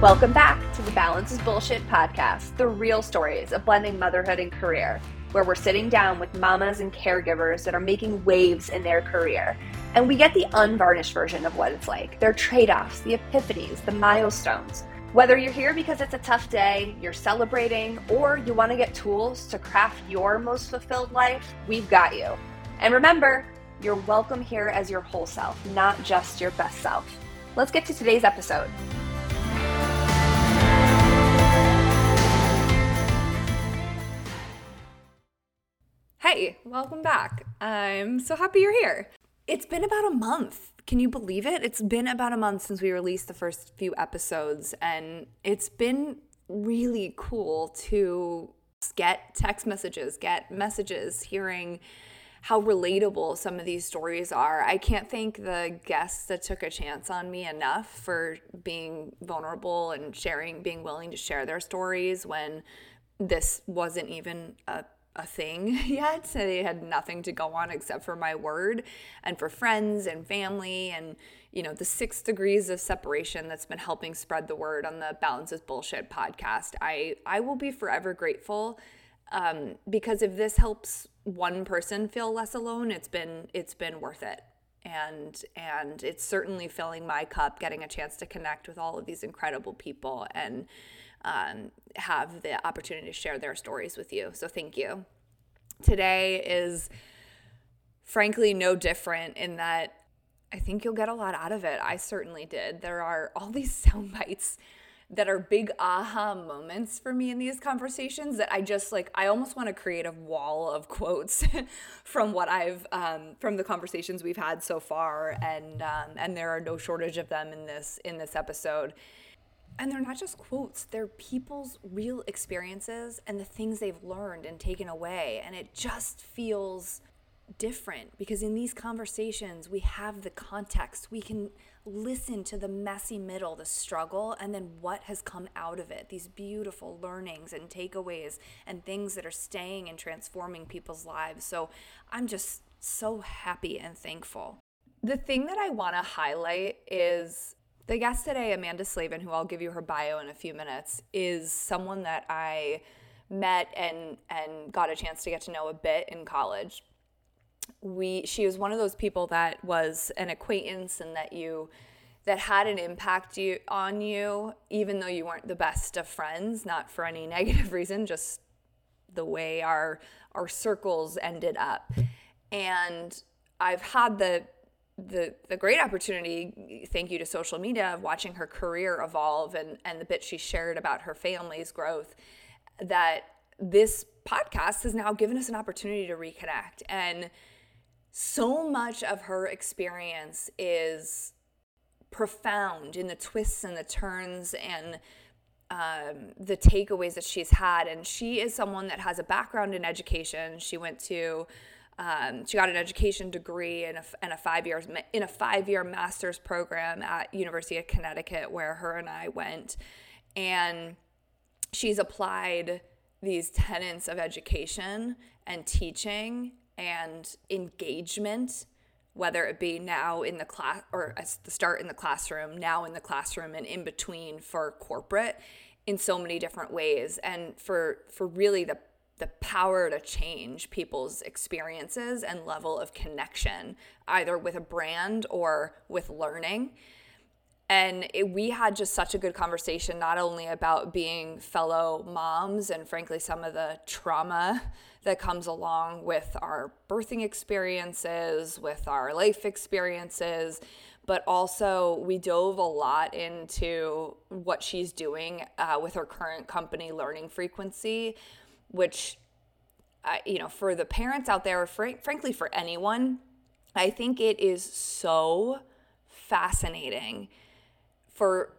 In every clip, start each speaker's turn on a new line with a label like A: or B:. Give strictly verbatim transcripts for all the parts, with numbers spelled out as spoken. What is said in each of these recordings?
A: Welcome back to the Balance is Bullshit podcast, the real stories of blending motherhood and career, where we're sitting down with mamas and caregivers that are making waves in their career. And we get the unvarnished version of what it's like, their trade-offs, the epiphanies, the milestones. Whether you're here because it's a tough day, you're celebrating, or you want to get tools to craft your most fulfilled life, we've got you. And remember, you're welcome here as your whole self, not just your best self. Let's get to today's episode.
B: Hey, welcome back. I'm so happy you're here. It's been about a month. Can you believe it? It's been about a month since we released the first few episodes, and it's been really cool to get text messages, get messages, hearing how relatable some of these stories are. I can't thank the guests that took a chance on me enough for being vulnerable and sharing, being willing to share their stories when this wasn't even a a thing yet. So they had nothing to go on except for my word, and for friends and family and, you know, the six degrees of separation that's been helping spread the word on the Balance is Bullshit podcast. I, I will be forever grateful um, because if this helps one person feel less alone, it's been, it's been worth it. And, and it's certainly filling my cup, getting a chance to connect with all of these incredible people and Um, have the opportunity to share their stories with you. So thank you. Today is frankly no different in that I think you'll get a lot out of it. I certainly did. There are all these sound bites that are big aha moments for me in these conversations that I just like, I almost want to create a wall of quotes from what I've, um, from the conversations we've had so far. And, um, and there are no shortage of them in this, in this episode. And they're not just quotes, they're people's real experiences and the things they've learned and taken away. And it just feels different because in these conversations, we have the context. We can listen to the messy middle, the struggle, and then what has come out of it. These beautiful learnings and takeaways and things that are staying and transforming people's lives. So I'm just so happy and thankful. The thing that I want to highlight is the guest today, Amanda Slavin, who I'll give you her bio in a few minutes, is someone that I met and and got a chance to get to know a bit in college. We she was one of those people that was an acquaintance and that you that had an impact you on you, even though you weren't the best of friends, not for any negative reason, just the way our our circles ended up. And I've had the the the great opportunity, thank you to social media, of watching her career evolve and, and the bit she shared about her family's growth, that this podcast has now given us an opportunity to reconnect. And so much of her experience is profound in the twists and the turns and um, the takeaways that she's had. And she is someone that has a background in education. She went to Um, she got an education degree in a, in a five years in a five-year master's program at University of Connecticut, where her and I went, and she's applied these tenets of education and teaching and engagement, whether it be now in the class or at the start in the classroom, now in the classroom, and in between for corporate, in so many different ways, and for for really the the power to change people's experiences and level of connection, either with a brand or with learning. And it, we had just such a good conversation, not only about being fellow moms and frankly some of the trauma that comes along with our birthing experiences, with our life experiences, but also we dove a lot into what she's doing uh, with her current company, Learning Frequency, which, uh, you know, for the parents out there, or fr- frankly for anyone, I think it is so fascinating for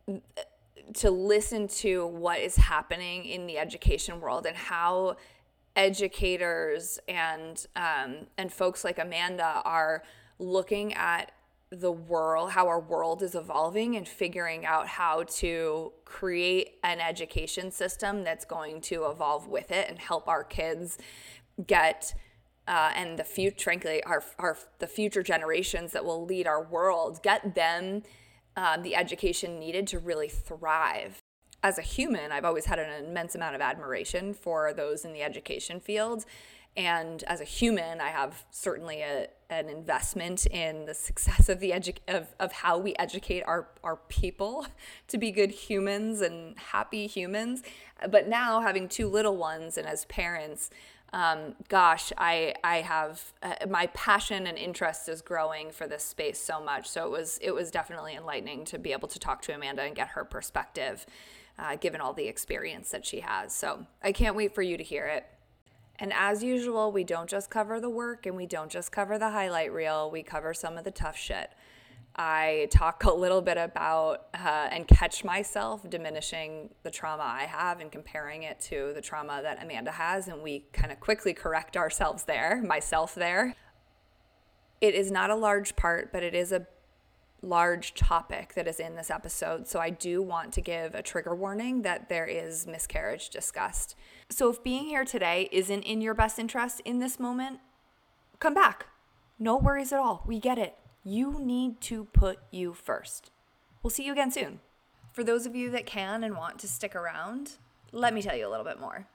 B: to listen to what is happening in the education world and how educators and um, and folks like Amanda are looking at the world, how our world is evolving, and figuring out how to create an education system that's going to evolve with it and help our kids get uh, and the future, frankly, our our the future generations that will lead our world, get them um, the education needed to really thrive. As a human, I've always had an immense amount of admiration for those in the education field. And as a human, I have certainly a, an investment in the success of the edu- of, of how we educate our, our people to be good humans and happy humans. But now having two little ones and as parents, um, gosh, I I have uh, my passion and interest is growing for this space so much. So it was it was definitely enlightening to be able to talk to Amanda and get her perspective, uh, given all the experience that she has. So I can't wait for you to hear it. And as usual, we don't just cover the work and we don't just cover the highlight reel. We cover some of the tough shit. I talk a little bit about uh, and catch myself diminishing the trauma I have and comparing it to the trauma that Amanda has. And we kind of quickly correct ourselves there, myself there. It is not a large part, but it is a large topic that is in this episode. So I do want to give a trigger warning that there is miscarriage discussed. So if being here today isn't in your best interest in this moment, come back. No worries at all. We get it. You need to put you first. We'll see you again soon. For those of you that can and want to stick around, let me tell you a little bit more.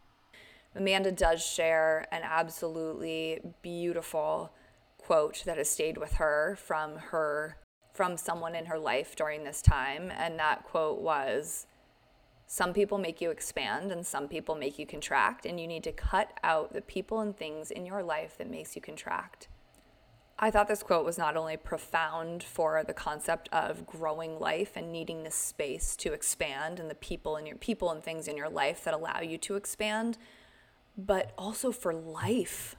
B: Amanda does share an absolutely beautiful quote that has stayed with her from her from someone in her life during this time, and that quote was, "Some people make you expand and some people make you contract, and you need to cut out the people and things in your life that makes you contract." I thought this quote was not only profound for the concept of growing life and needing this space to expand and the people and your people and things in your life that allow you to expand, but also for life.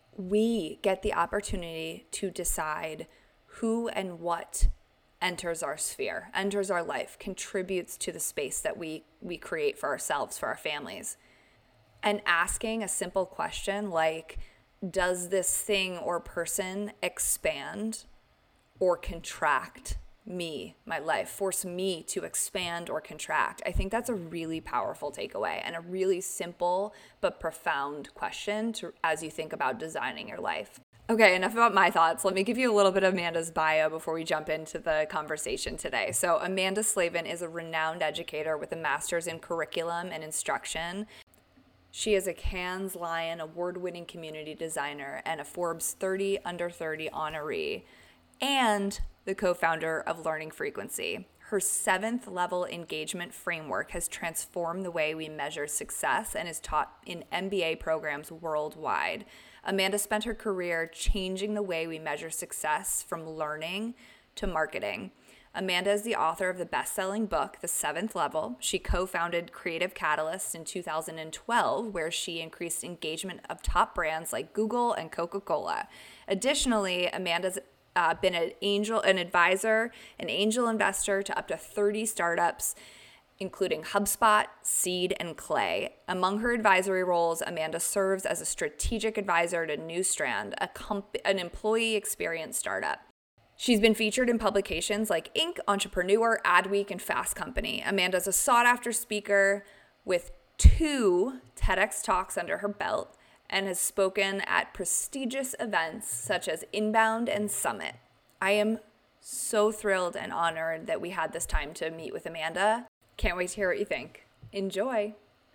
B: We get the opportunity to decide who and what enters our sphere, enters our life, contributes to the space that we, we create for ourselves, for our families. And asking a simple question like, does this thing or person expand or contract me, my life, force me to expand or contract? I think that's a really powerful takeaway and a really simple but profound question to, as you think about designing your life. Okay, enough about my thoughts. Let me give you a little bit of Amanda's bio before we jump into the conversation today. So Amanda Slavin is a renowned educator with a master's in curriculum and instruction. She is a Cannes Lion award-winning community designer and a Forbes thirty under thirty honoree, and the co-founder of Learning Frequency. Her seventh level engagement framework has transformed the way we measure success and is taught in M B A programs worldwide. Amanda spent her career changing the way we measure success from learning to marketing. Amanda is the author of the best-selling book, The Seventh Level. She co-founded Creative Catalyst in two thousand twelve, where she increased engagement of top brands like Google and Coca-Cola. Additionally, Amanda's uh, been an angel, an advisor, an angel investor to up to thirty startups, including HubSpot, Seed, and Clay. Among her advisory roles, Amanda serves as a strategic advisor to Newstrand, a comp- an employee experience startup. She's been featured in publications like Inc, Entrepreneur, Adweek, and Fast Company. Amanda's a sought-after speaker with two TEDx talks under her belt and has spoken at prestigious events such as Inbound and Summit. I am so thrilled and honored that we had this time to meet with Amanda. Can't wait to hear what you think. Enjoy.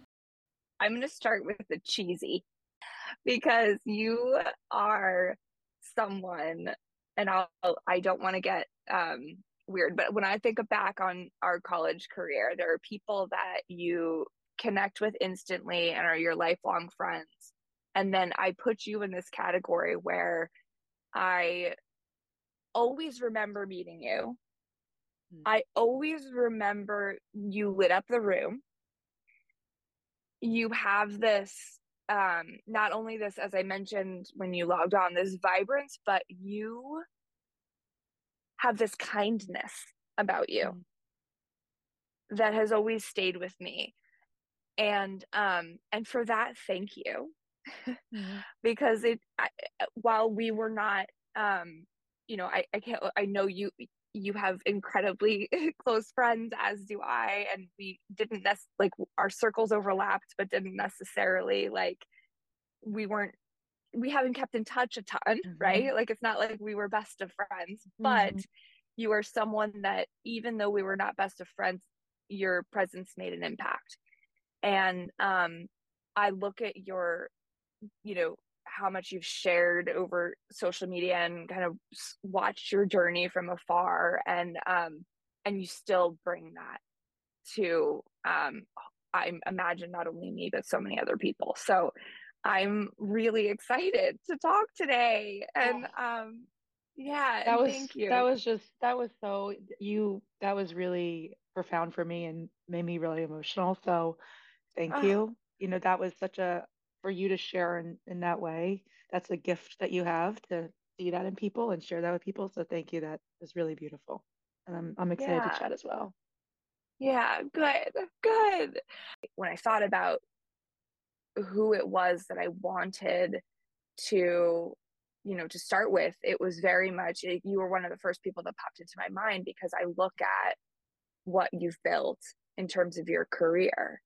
A: I'm going to start with the cheesy because you are someone, and I'll, I don't want to get um, weird, but when I think back on our college career, there are people that you connect with instantly and are your lifelong friends. And then I put you in this category where I always remember meeting you. I always remember you lit up the room. You have this, um, not only this, as I mentioned when you logged on, this vibrance, but you have this kindness about you mm-hmm. that has always stayed with me. And, um, and for that, thank you. Mm-hmm. Because it, I, while we were not, um, you know, I, I can't, I know you, you have incredibly close friends, as do I, and we didn't nec- like our circles overlapped, but didn't necessarily like, we weren't, we haven't kept in touch a ton, mm-hmm. right? Like, it's not like we were best of friends, mm-hmm. but You are someone that, even though we were not best of friends, your presence made an impact. And um, I look at your, you know, how much you've shared over social media and kind of watched your journey from afar, and um, and you still bring that to um, I imagine not only me but so many other people. So I'm really excited to talk today, and
C: Oh,
A: um, yeah,
C: that
A: and
C: was
A: thank
C: that
A: you.
C: was just that was so you that was really profound for me and made me really emotional. So thank
A: Oh,
C: you. You know, that was such a for you to share in in that way. That's a gift that you have to see that in people and share that with people. So thank you. That was really beautiful. And I'm I'm excited to
A: yeah,
C: chat as well.
A: yeah, good, good. When I thought about who it was that I wanted to, you know, to start with, it was very much, it, you were one of the first people that popped into my mind because I look at what you've built in terms of your career.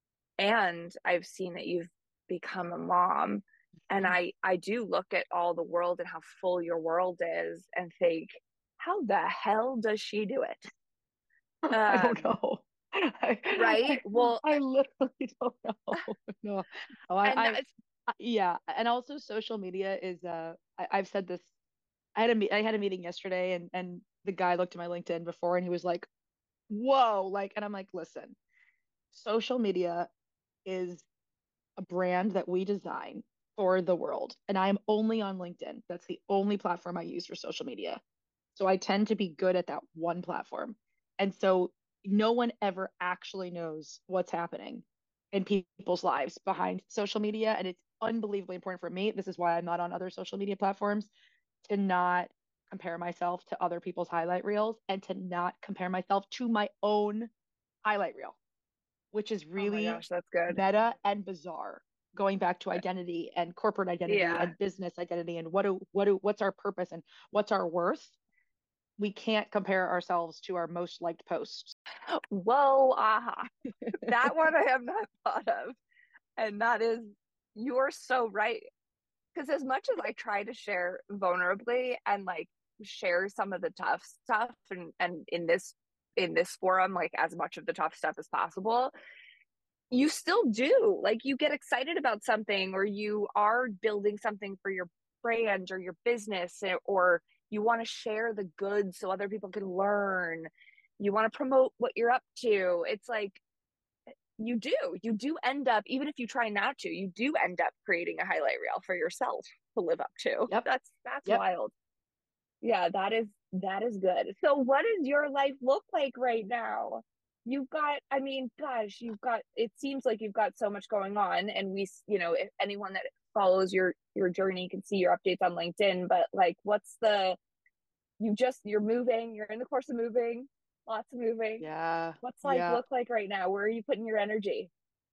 A: And I've seen that you've become a mom. And I, I do look at all the world and how full your world is and think, how the hell does she do it?
C: I don't
A: Um,
C: know. I,
A: right?
C: I,
A: Well,
C: I literally don't know. No. Oh, I,
A: and
C: I,
A: that's,
C: I- yeah. And also social media is, uh, I, I've said this. I had a, me- I had a meeting yesterday and, and the guy looked at my LinkedIn before and he was like, whoa, like, and I'm like, listen, social media is a brand that we design for the world. And I'm only on LinkedIn. That's the only platform I use for social media. So I tend to be good at that one platform. And so no one ever actually knows what's happening in people's lives behind social media. And it's unbelievably important for me. This is why I'm not on other social media platforms to not compare myself to other people's highlight reels and to not compare myself to my own highlight reel, which is
A: oh my
C: really
A: gosh, that's good.
C: meta and bizarre, going back to identity and corporate identity
A: Yeah.
C: and business identity and what do what do what's our purpose and what's our worth. We can't compare ourselves to our most liked posts.
A: Whoa, aha. That one I have not thought of. And that is, you're so right. Because as much as I try to share vulnerably and like share some of the tough stuff and, and in this in this forum, like as much of the tough stuff as possible, you still do. Like you get excited about something or you are building something for your brand or your business, eh, or you want to share the goods so other people can learn. You want to promote what you're up to. It's like you do you do end up, even if you try not to, you do end up creating a highlight reel for yourself to live up to.
C: Yep.
A: That's that's
C: Yep.
A: wild. Yeah, that is that is good. So what does your life look like right now? You've got, I mean, gosh, you've got, it seems like you've got so much going on, and we, you know, if anyone that follows your your journey can see your updates on LinkedIn, but like what's the, you just, you're moving, you're in the course of moving, lots of moving.
C: Yeah.
A: What's life
C: Yeah.
A: look like right now? Where are you putting your energy?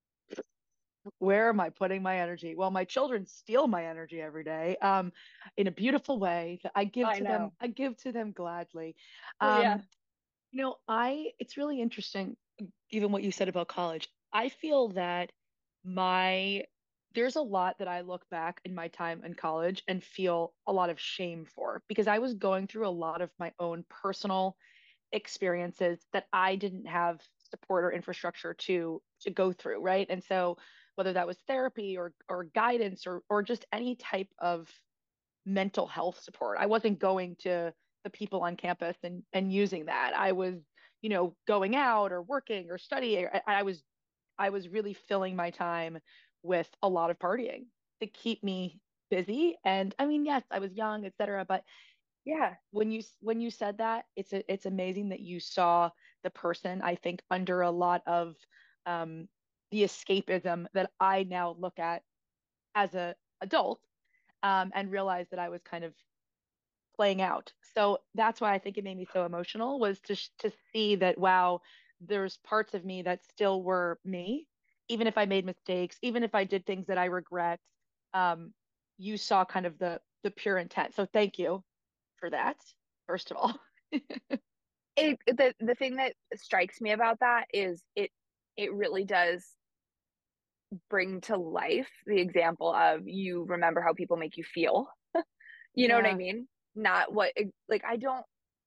C: Where am I putting my energy? Well, my children steal my energy every day, um, in a beautiful way that I give
A: I
C: to them.
A: know.
C: I give to them gladly.
A: Yeah.
C: Um, you know, I it's really interesting, even what you said about college. I feel that my there's a lot that I look back in my time in college and feel a lot of shame for because I was going through a lot of my own personal experiences that I didn't have support or infrastructure to to go through, right? And so whether that was therapy or or guidance or or just any type of mental health support, I wasn't going to the people on campus and and using that. I was, you know, going out or working or studying. I, I was I was really filling my time with a lot of partying to keep me busy. And I mean, yes, I was young, et cetera, but
A: Yeah.
C: when you when you said that, it's a, it's amazing that you saw the person, I think, under a lot of um, the escapism that I now look at as a adult, um, and realize that I was kind of playing out. So that's why I think it made me so emotional was to sh- to see that wow, there's parts of me that still were me, even if I made mistakes, even if I did things that I regret. Um, you saw kind of the the pure intent. So thank you for that, first of all.
A: It, the the thing that strikes me about that is it it really does bring to life the example of, you remember how people make you feel. You know what I
C: Yeah.
A: mean? Not what, like I don't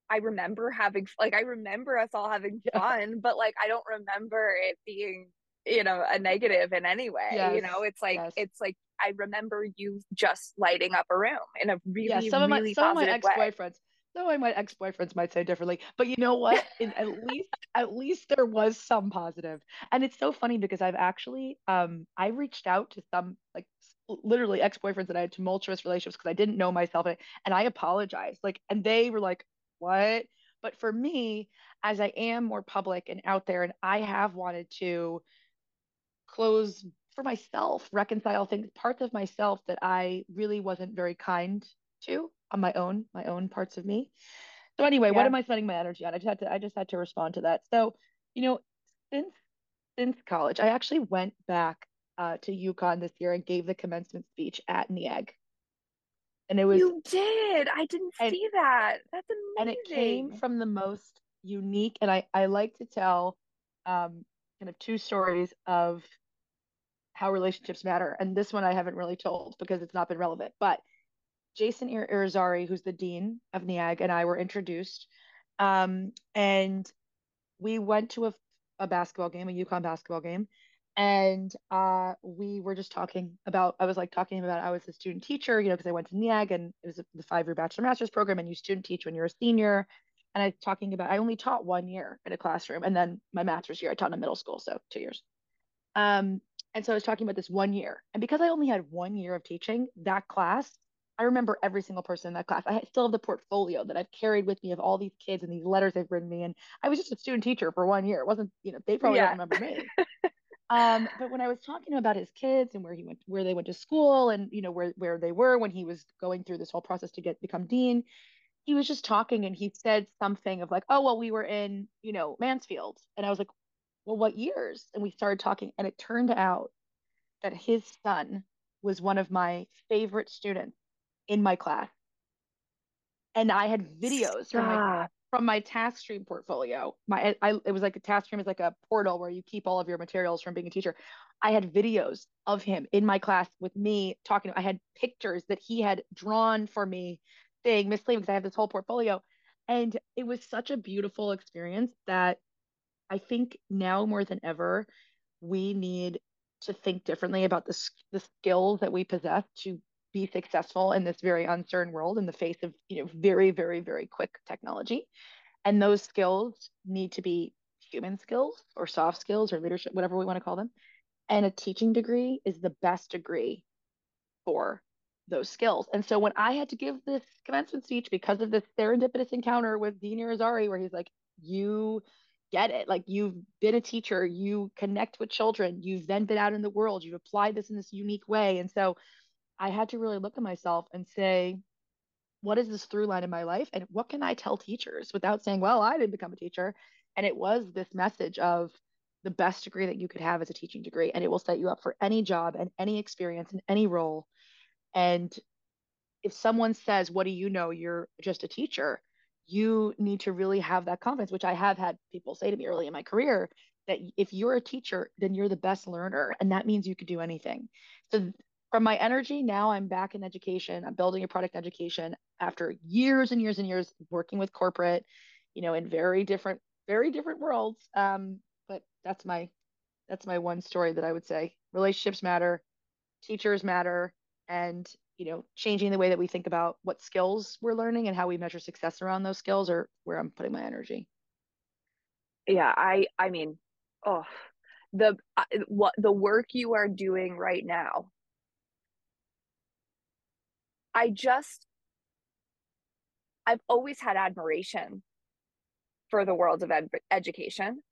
A: I remember having, like, I remember us all having
C: Yeah.
A: fun, but like, I don't remember it being, you know, a negative in any way. You
C: Yes.
A: know, it's like,
C: Yes.
A: it's like, I remember you just lighting up a room in a
C: Yeah,
A: really,
C: some of my
A: really
C: some of my
A: positive way.
C: ex-boyfriends, some of my ex-boyfriends might say differently, but you know what? In, at least at least there was some positive. And it's so funny because I've actually um I reached out to some like s- literally ex-boyfriends that I had tumultuous relationships because I didn't know myself, and, and I apologized. Like, and they were like, "What?" But for me, as I am more public and out there, and I have wanted to close for myself, reconcile things, parts of myself that I really wasn't very kind to on my own, my own parts of me. So anyway, what
A: Yeah.
C: am I spending my energy on? I just had to I just had to respond to that. So, you know, since since college, I actually went back uh, to UConn this year and gave the commencement speech at NEAG. And it was
A: You did. I didn't
C: and
A: see that. That's
C: and it came
A: amazing.
C: from the most unique, and I I like to tell um kind of two stories of how relationships matter. And this one I haven't really told because it's not been relevant. But Jason Ir- Irizarry, who's the dean of NEAG, and I were introduced. Um, and we went to a, a basketball game, a UConn basketball game. And uh, we were just talking about, I was like talking about, I was a student teacher, you know, because I went to NEAG and it was a, the five year bachelor master's program, and you student teach when you're a senior. And I was talking about, I only taught one year in a classroom. And then my master's year, I taught in a middle school, so two years. Um, and so I was talking about this one year. And because I only had one year of teaching that class, I remember every single person in that class. I still have the portfolio that I've carried with me of all these kids and these letters they've written me. And I was just a student teacher for one year. It wasn't, you know, they probably don't
A: Yeah.
C: remember me. Um, but when I was talking about his kids and where he went, where they went to school, and you know where where they were when he was going through this whole process to get become dean, he was just talking and he said something of like, "Oh, well, we were in, you know, Mansfield," and I was like, "Well, what years?" And we started talking, and it turned out that his son was one of my favorite students in my class. And I had videos from my
A: Stop.
C: from my task stream portfolio. My I it was like a task stream is like a portal where you keep all of your materials from being a teacher. I had videos of him in my class with me talking. I had pictures that he had drawn for me saying Miss Lee, because I have this whole portfolio. And it was such a beautiful experience that I think now more than ever, we need to think differently about the, the skills that we possess to be successful in this very uncertain world in the face of, you know, very, very, very quick technology. And those skills need to be human skills or soft skills or leadership, whatever we want to call them. And a teaching degree is the best degree for those skills. And so when I had to give this commencement speech because of this serendipitous encounter with Dean Irizarry, where he's like, you get it. Like, you've been a teacher, you connect with children, you've then been out in the world, you've applied this in this unique way. And so I had to really look at myself and say, what is this through line in my life? And what can I tell teachers without saying, well, I didn't become a teacher? And it was this message of the best degree that you could have is a teaching degree, and it will set you up for any job and any experience and any role. And if someone says, what do you know? You're just a teacher. You need to really have that confidence, which I have had people say to me early in my career, that if you're a teacher, then you're the best learner. And that means you could do anything. So from my energy, now I'm back in education. I'm building a product education after years and years and years working with corporate, you know, in very different, very different worlds. Um, but that's my that's my one story that I would say. Relationships matter, teachers matter, and you know changing the way that we think about what skills we're learning and how we measure success around those skills are where I'm putting my energy.
A: Yeah, I I mean, oh, the uh, what the work you are doing right now. I just I've always had admiration for the world of ed education.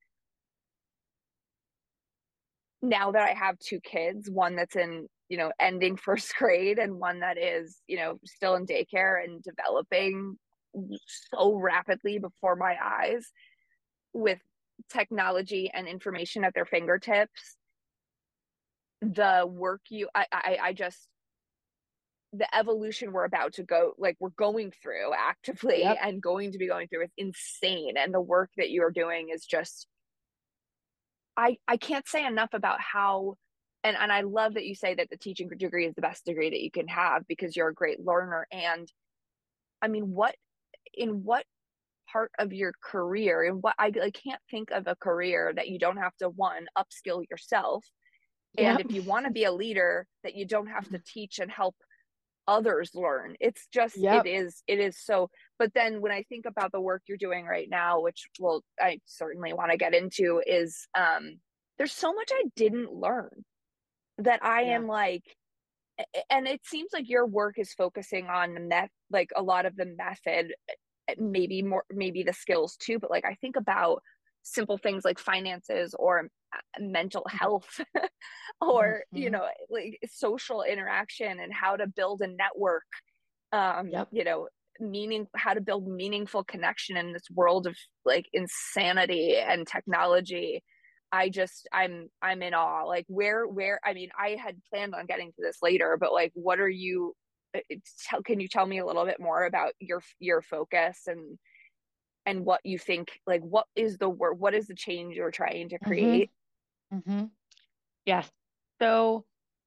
A: Now that I have two kids, one that's in, you know, ending first grade and one that is, you know, still in daycare and developing so rapidly before my eyes with technology and information at their fingertips, the work you I I, I just the evolution we're about to go like we're going through actively
C: Yep.
A: and going to be going through is insane, and the work that you are doing is just I I can't say enough about how and and I love that you say that the teaching degree is the best degree that you can have because you're a great learner. And I mean, what in what part of your career. And what I, I can't think of a career that you don't have to, one, upskill yourself. And
C: Yep.
A: if you want to be a leader, that you don't have to teach and help others learn. It's just, it
C: Yep.
A: is, it is so, but then when I think about the work you're doing right now, which well, I certainly want to get into, is um, there's so much I didn't learn that I
C: Yeah.
A: am like, and it seems like your work is focusing on the meth, like a lot of the method, maybe more, maybe the skills too. But like, I think about simple things like finances or mental health or, you
C: Mm-hmm.
A: know, like social interaction and how to build a network, um,
C: Yep.
A: you know, meaning, how to build meaningful connection in this world of like insanity and technology. I just I'm I'm in awe. Like where where I mean, I had planned on getting to this later, but like what are you tell can you tell me a little bit more about your your focus and and what you think, like what is the word, what is the change you're trying to
C: Mm-hmm.
A: create?
C: Mm-hmm. Yes. So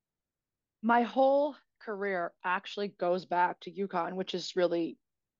C: my whole career actually goes back to UConn, which is really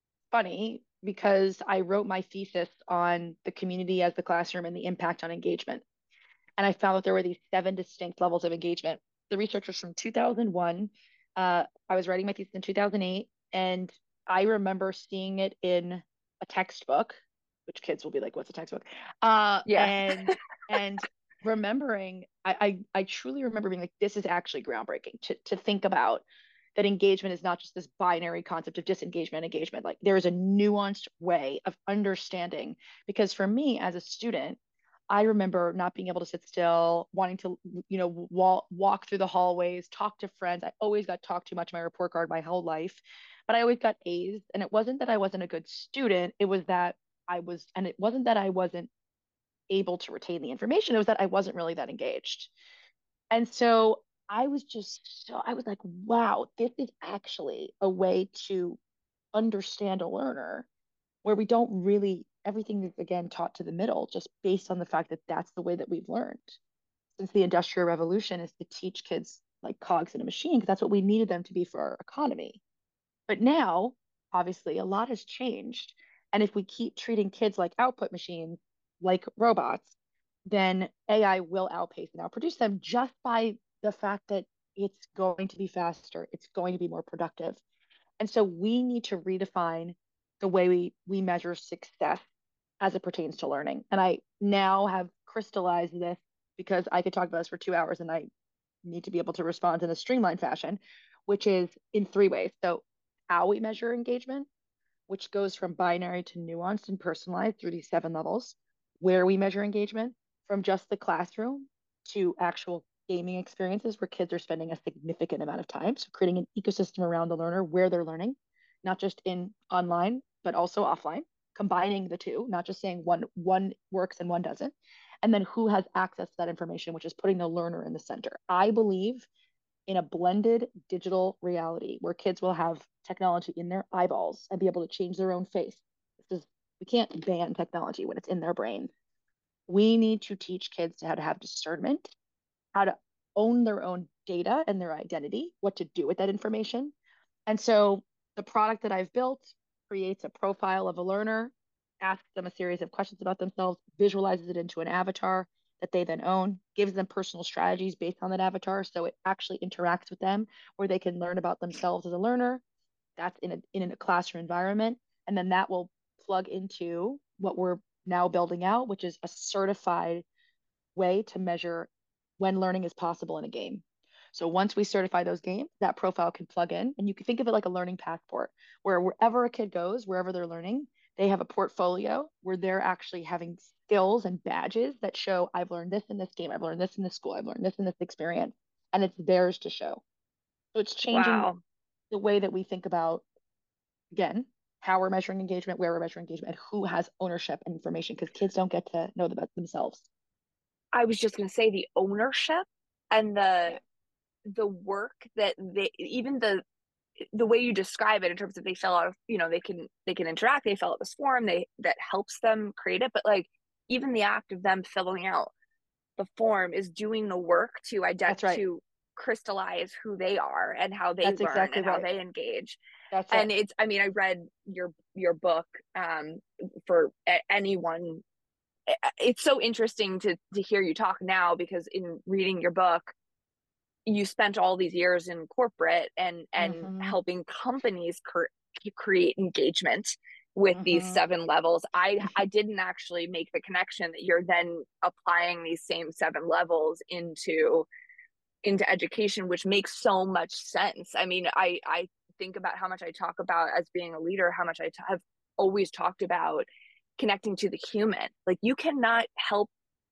C: funny because I wrote my thesis on the community as the classroom and the impact on engagement. And I found that there were these seven distinct levels of engagement. The research was from two thousand one. Uh, I was writing my thesis in two thousand eight, and I remember seeing it in a textbook, which kids will be like, "What's a textbook?" Uh,
A: Yeah.
C: and and remembering, I, I I truly remember being like, "This is actually groundbreaking to to think about." That engagement is not just this binary concept of disengagement, engagement. Like there is a nuanced way of understanding. Because for me as a student, I remember not being able to sit still, wanting to, you know, walk, walk through the hallways, talk to friends. I always got talked too much in my report card my whole life, but I always got A's. And it wasn't that I wasn't a good student. It was that I was, and it wasn't that I wasn't able to retain the information. It was that I wasn't really that engaged. And so I was just so, I was like, wow, this is actually a way to understand a learner where we don't really, everything is again taught to the middle, just based on the fact that that's the way that we've learned since the Industrial Revolution is to teach kids like cogs in a machine, because that's what we needed them to be for our economy. But now, obviously, a lot has changed. And if we keep treating kids like output machines, like robots, then A I will outpace and outproduce them just by the fact that it's going to be faster, it's going to be more productive. And so we need to redefine the way we, we measure success as it pertains to learning. And I now have crystallized this because I could talk about this for two hours and I need to be able to respond in a streamlined fashion, which is in three ways. So, how we measure engagement, which goes from binary to nuanced and personalized through these seven levels, where we measure engagement from just the classroom to actual gaming experiences where kids are spending a significant amount of time. So creating an ecosystem around the learner where they're learning, not just in online, but also offline, combining the two, not just saying one one works and one doesn't. And then who has access to that information, which is putting the learner in the center. I believe in a blended digital reality where kids will have technology in their eyeballs and be able to change their own face. This is, we can't ban technology when it's in their brain. We need to teach kids how to have discernment, how to own their own data and their identity, what to do with that information. And so the product that I've built creates a profile of a learner, asks them a series of questions about themselves, visualizes it into an avatar that they then own, gives them personal strategies based on that avatar. So it actually interacts with them where they can learn about themselves as a learner. That's in a, in a classroom environment. And then that will plug into what we're now building out, which is a certified way to measure when learning is possible in a game. So once we certify those games, that profile can plug in, and you can think of it like a learning passport, where wherever a kid goes, wherever they're learning, they have a portfolio where they're actually having skills and badges that show I've learned this in this game, I've learned this in this school, I've learned this in this experience, and it's theirs to show. So it's changing
A: Wow.
C: the way that we think about, again, how we're measuring engagement, where we're measuring engagement, and who has ownership and information, because kids don't get to know about themselves.
A: I was just going to say the ownership and the
C: Yeah.
A: the work that they, even the the way you describe it in terms of they fill out, you know, they can they can interact, they fill out this form, they that helps them create it, but like even the act of them filling out the form is doing the work to ident
C: That's right.
A: to crystallize who they are and how they
C: That's
A: learn
C: exactly
A: and how
C: right.
A: they engage.
C: That's
A: And
C: it.
A: it's, I mean, I read your your book, um, for anyone. It's so interesting to to hear you talk now, because in reading your book, you spent all these years in corporate and and
C: Mm-hmm.
A: helping companies cre- create engagement with these
C: Mm-hmm.
A: seven levels. I I didn't actually make the connection that you're then applying these same seven levels into into education, which makes so much sense. I mean, I I think about how much I talk about as being a leader, how much I t- have always talked about connecting to the human. Like, you cannot help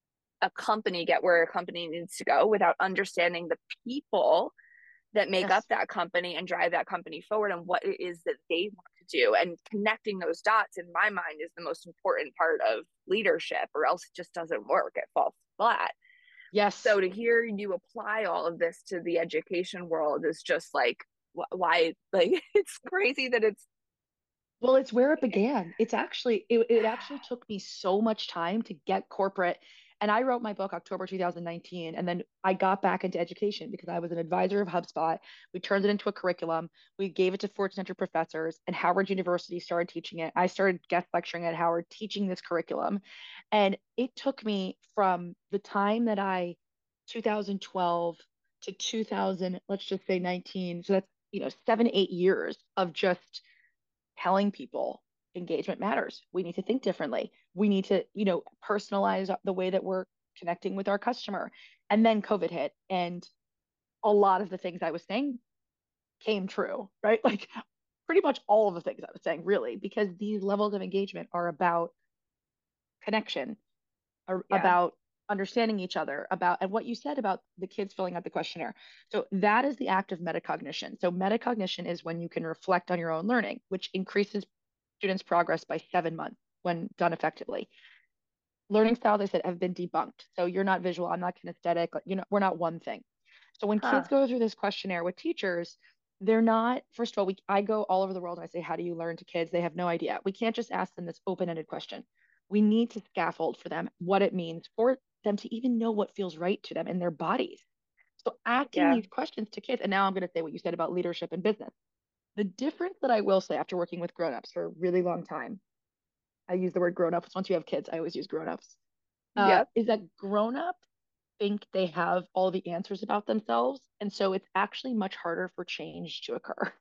A: a company get where a company needs to go without understanding the people that make up
C: Yes.
A: that company and drive that company forward, and what it is that they want to do. And connecting those dots, in my mind, is the most important part of leadership, or else it just doesn't work. It falls flat.
C: Yes.
A: So to hear you apply all of this to the education world is just like, why, like, it's crazy that it's,
C: Well, it's where it began. It's actually it, it actually took me so much time to get corporate. And I wrote my book October two thousand nineteen, and then I got back into education because I was an advisor of HubSpot. We turned it into a curriculum. We gave it to Fortune Center professors, and Howard University started teaching it. I started guest lecturing at Howard, teaching this curriculum. And it took me from the time that I two thousand twelve to two thousand, let's just say nineteen. So that's, you know, seven, eight years of just telling people engagement matters. We need to think differently. We need to, you know, personalize the way that we're connecting with our customer. And then COVID hit, and a lot of the things I was saying came true, right? Like pretty much all of the things I was saying, really, because these levels of engagement are about connection, are
A: yeah.
C: about understanding each other, about, and what you said about the kids filling out the questionnaire. So that is the act of metacognition. So metacognition is when you can reflect on your own learning, which increases students' progress by seven months when done effectively. Learning styles, I said, have been debunked. So you're not visual, I'm not kinesthetic, you know, we're not one thing. So when kids
A: Huh.
C: go through this questionnaire with teachers, they're not, first of all, we I go all over the world and I say, how do you learn to kids? They have no idea. We can't just ask them this open-ended question. We need to scaffold for them what it means for them to even know what feels right to them in their bodies. So asking
A: Yeah.
C: these questions to kids, and now I'm going to say what you said about leadership and business. The difference that I will say after working with grown-ups for a really long time, I use the word grown-ups. Once you have kids, I always use grown-ups, uh,
A: Yep.
C: is that grown-ups think they have all the answers about themselves. And so it's actually much harder for change to occur.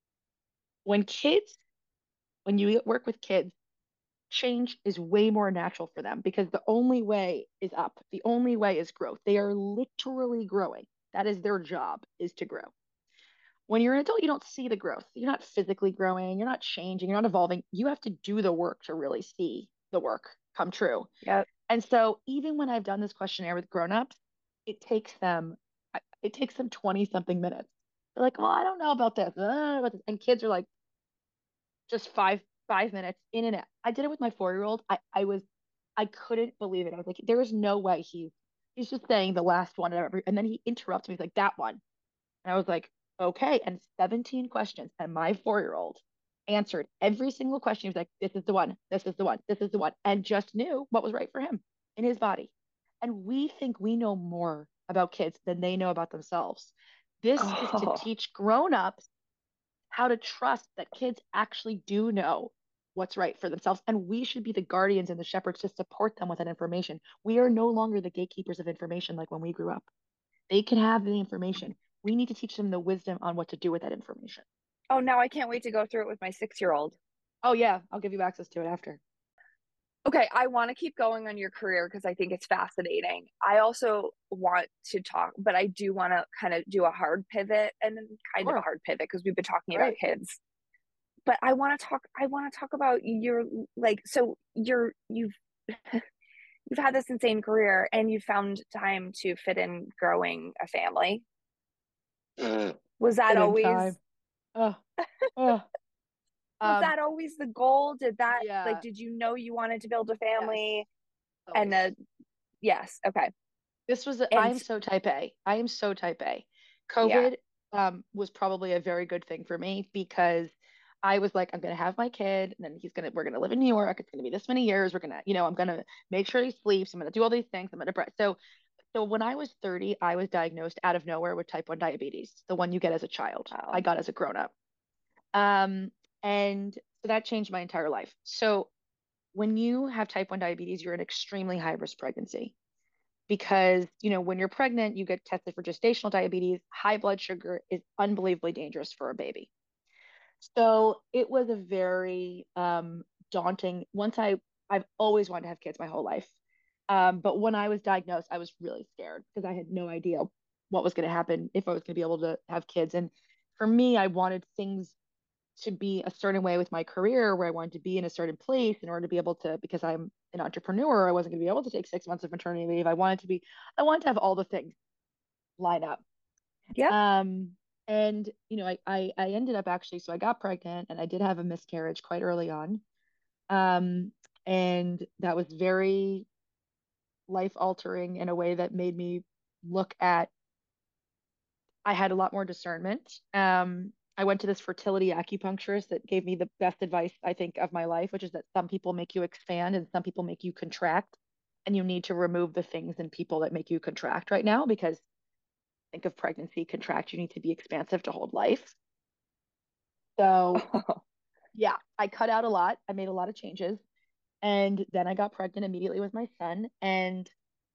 C: When kids, when you work with kids, change is way more natural for them because the only way is up. The only way is growth. They are literally growing. That is their job, is to grow. When you're an adult, you don't see the growth. You're not physically growing, you're not changing, you're not evolving. You have to do the work to really see the work come true.
A: Yep.
C: And so even when I've done this questionnaire with grown-ups, it takes them it takes them twenty something minutes. They're like, well, I don't know about this. I don't know about this. And kids are like, just five five minutes in and out. I did it with my four-year-old. I I was I couldn't believe it. I was like, there is no way he he's just saying the last one and every, and then he interrupts me. He's like, that one. And I was like, okay. And seventeen questions. And my four-year-old answered every single question. He was like, this is the one, this is the one, this is the one, and just knew what was right for him in his body. And we think we know more about kids than they know about themselves. This is to
A: Oh,
C: teach grown-ups how to trust that kids actually do know what's right for themselves. And we should be the guardians and the shepherds to support them with that information. We are no longer the gatekeepers of information like when we grew up. They can have the information. We need to teach them the wisdom on what to do with that information.
A: oh, now I can't wait to go through it with my six year old.
C: Oh, yeah, I'll give you access to it after.
A: Okay, I want to keep going on your career because I think it's fascinating. I also want to talk, but I do want to kind of do a hard pivot, and then kind of a
C: Sure.
A: hard pivot because we've been talking about
C: Great.
A: kids. But I want to talk, I want to talk about your, like, so you're you've you've had this insane career and you found time to fit in growing a family. Was that
C: Fit in
A: always
C: time. Oh, oh.
A: was
C: Um,
A: that always the goal? Did that, like,
C: yeah,
A: did you know you wanted to build a
C: yes,
A: family? And
C: always.
A: uh yes, okay.
C: This was,
A: And
C: I'm so type A. I am so type A.
A: yeah.
C: COVID um, was probably a very good thing for me because I was like, I'm gonna have my kid, and then he's gonna, we're gonna live in New York. It's gonna be this many years. We're gonna, you know, I'm gonna make sure he sleeps. I'm gonna do all these things. I'm gonna bre- so so when I was thirty, I was diagnosed out of nowhere with type one diabetes, the one you get as a child. I
A: Wow.
C: got as a grown up. Um, and So that changed my entire life. So when you have type one diabetes, you're an extremely high risk pregnancy because, you know, when you're pregnant, you get tested for gestational diabetes. High blood sugar is unbelievably dangerous for a baby. So it was a very um, daunting. Once I, I've always wanted to have kids my whole life. Um, but when I was diagnosed, I was really scared because I had no idea what was going to happen if I was going to be able to have kids. And for me, I wanted things to be a certain way with my career where I wanted to be in a certain place in order to be able to, because I'm an entrepreneur, I wasn't going to be able to take six months of maternity leave. I wanted to be, I wanted to have all the things line up.
A: Yep.
C: Um, and you know, I, I I ended up actually, so I got pregnant and I did have a miscarriage quite early on. Um, and that was very life altering in a way that made me look at, I had a lot more discernment. Um, I went to this fertility acupuncturist that gave me the best advice, I think, of my life, which is that some people make you expand and some people make you contract. And you need to remove the things in people that make you contract right now because think of pregnancy, contract, you need to be expansive to hold life. So, yeah, I cut out a lot. I made a lot of changes. And then I got pregnant immediately with my son. And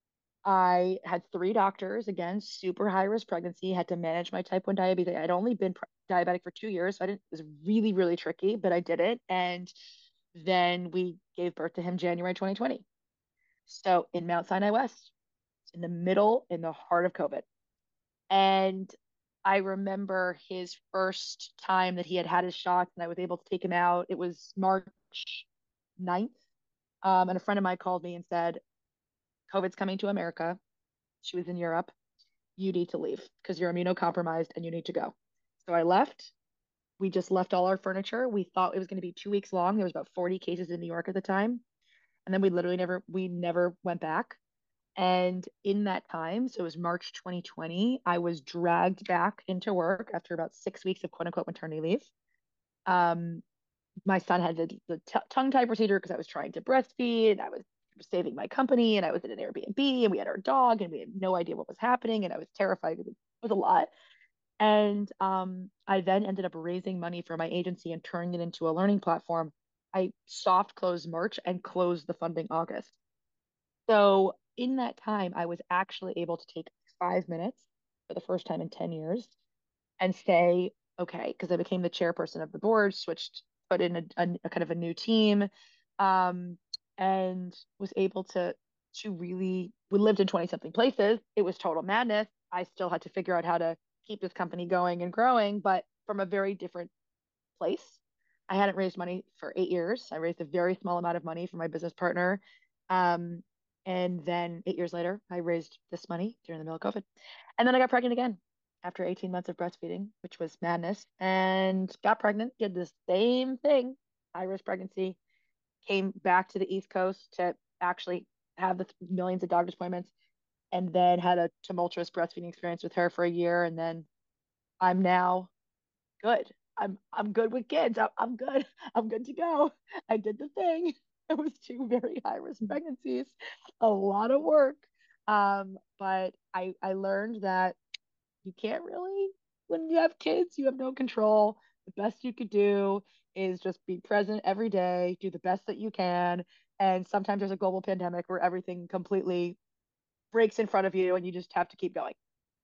C: I had three doctors, again, super high risk pregnancy, had to manage my type one diabetes. I'd only been pre- diabetic for two years. So I didn't, it was really, really tricky, but I did it. And then we gave birth to him January twenty twenty. So in Mount Sinai West, in the middle, in the heart of COVID. And I remember his first time that he had had his shots and I was able to take him out. It was March ninth. Um, and a friend of mine called me and said, COVID's coming to America. She was in Europe. You need to leave because you're immunocompromised and you need to go. So I left. We just left all our furniture. We thought it was going to be two weeks long. There was about forty cases in New York at the time. And then we literally never, we never went back. And in that time, so it was March twenty twenty, I was dragged back into work after about six weeks of quote unquote maternity leave. Um, my son had the, the t- tongue tie procedure because I was trying to breastfeed. I was saving my company and I was in an Airbnb and we had our dog and we had no idea what was happening. And I was terrified because it was a lot. And um, I then ended up raising money for my agency and turning it into a learning platform. I soft closed March and closed the funding August. So in that time, I was actually able to take five minutes for the first time in ten years and say, okay, because I became the chairperson of the board, switched, put in a, a, a kind of a new team, um, and was able to to really, we lived in twenty something places. It was total madness. I still had to figure out how to keep this company going and growing, but from a very different place. I hadn't raised money for eight years. I raised a very small amount of money for my business partner. Um, and then eight years later, I raised this money during the middle of COVID. And then I got pregnant again after eighteen months of breastfeeding, which was madness, and got pregnant, did the same thing, high risk pregnancy, came back to the East Coast to actually have the millions of doctor's appointments, and then had a tumultuous breastfeeding experience with her for a year. And then I'm now good. I'm I'm good with kids. I'm, I'm good. I'm good to go. I did the thing. It was two very high risk pregnancies, a lot of work. Um, but I I learned that you can't really, when you have kids, you have no control. The best you could do is just be present every day, do the best that you can. And sometimes there's a global pandemic where everything completely breaks in front of you and you just have to keep going.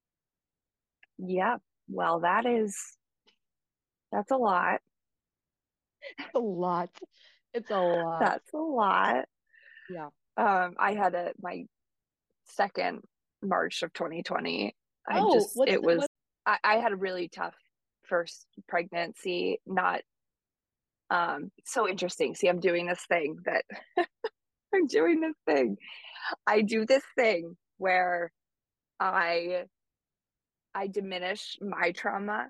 A: Yeah. Well, that is, that's a lot.
C: It's a lot. It's a lot.
A: That's a lot.
C: Yeah.
A: Um, I had a my second March of twenty twenty. I
C: Oh,
A: just,
C: what's
A: it
C: the,
A: was,
C: what?
A: I, I had a really tough first pregnancy. Not, um, so interesting. See, I'm doing this thing that I'm doing this thing. I do this thing where I, I diminish my trauma